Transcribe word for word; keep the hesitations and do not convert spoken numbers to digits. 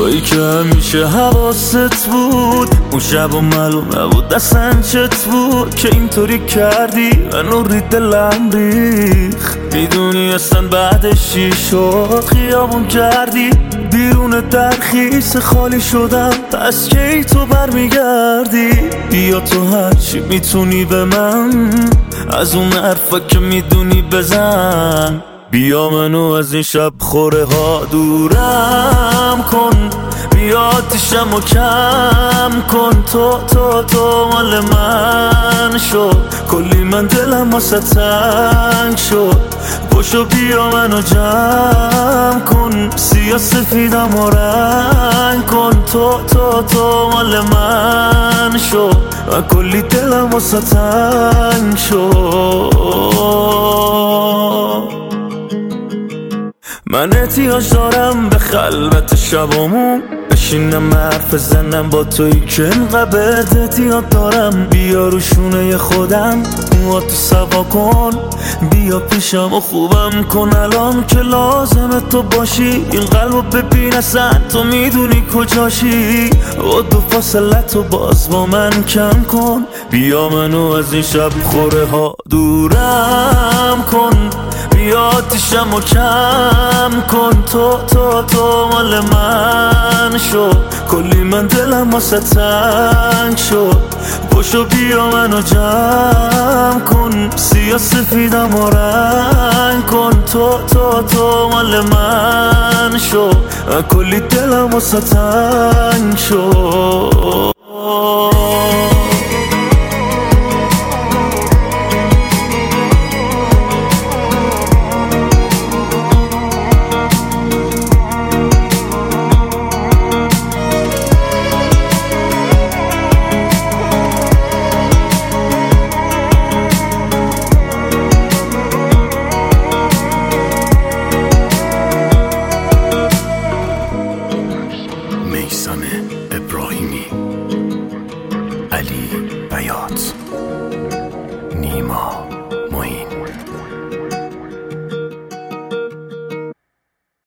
تویی که همیشه حواست بود، اون شب و معلوم نبود دستن چت بود که اینطوری کردی منو ری دلم ریخ. میدونی اصلا بعدش چی شد، خیابون کردی بیرون درخیس خالی شدم، پس کی تو برمیگردی؟ بیا تو هرچی میتونی به من، از اون حرفا که میدونی بزن. بیا منو از این شب خوره ها دورم کن، بیا آتیشم و کم کن. تو تو تو مال من شد، کلی من دلم واسه تنگ شد. پشو بیا منو جمع کن، سیاه سفیدم و رنگ کن. تو تو تو مال من شد، من کلی دلم واسه تنگ شد. من احتیاج دارم به خلوت شبامون، بشینم حرف زنم با تویی که اینقدر احتیاج دارم. بیا رو شونه خودم موهاتو سوا کن، بیا پیشم و خوبم کن الان که لازمه تو باشی. این قلبو ببین اصلا تو میدونی کجاشی، و دو فاصله تو باز با من کم کن. بیا منو از این شب خوره ها دورم کن، بیا آتیشم و کم کن. تو تو تو مال من شد، کلی من دلم واسه تنگ شد. پشو بیا منو جمع کن، سیاه سفیدم و رنگ کن. تو تو تو مال من شد، کلی دلم واسه تنگ شد. میثم ابراهیمی